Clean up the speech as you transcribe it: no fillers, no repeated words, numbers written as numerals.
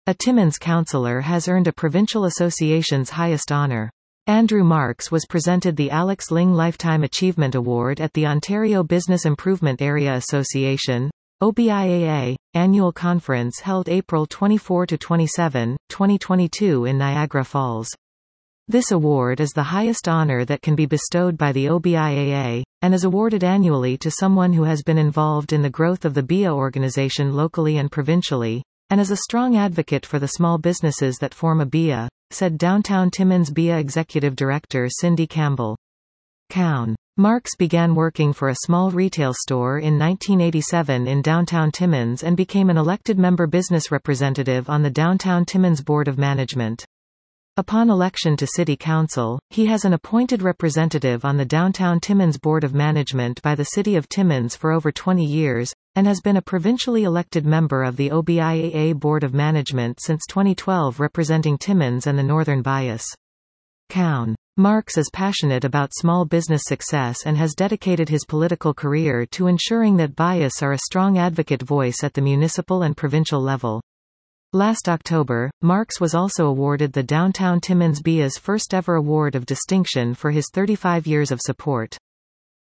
A Timmins councillor has earned a provincial association's highest honour. Andrew Marks was presented the Alex Ling Lifetime Achievement Award at the Ontario Business Improvement Area Association OBIAA, annual conference held April 24–27, 2022 in Niagara Falls. This award is the highest honour that can be bestowed by the OBIAA, and is awarded annually to someone who has been involved in the growth of the BIA organization locally and provincially, and is a strong advocate for the small businesses that form a BIA, said Downtown Timmins BIA Executive Director Cindy Campbell. Cown. Marks began working for a small retail store in 1987 in downtown Timmins and became an elected member business representative on the Downtown Timmins Board of Management. Upon election to City Council, he has an appointed representative on the Downtown Timmins Board of Management by the City of Timmins for over 20 years, and has been a provincially elected member of the OBIAA Board of Management since 2012 representing Timmins and the Northern Bias. Cown. Marks is passionate about small business success and has dedicated his political career to ensuring that Bias are a strong advocate voice at the municipal and provincial level. Last October, Marks was also awarded the Downtown Timmins BIA's first ever award of distinction for his 35 years of support.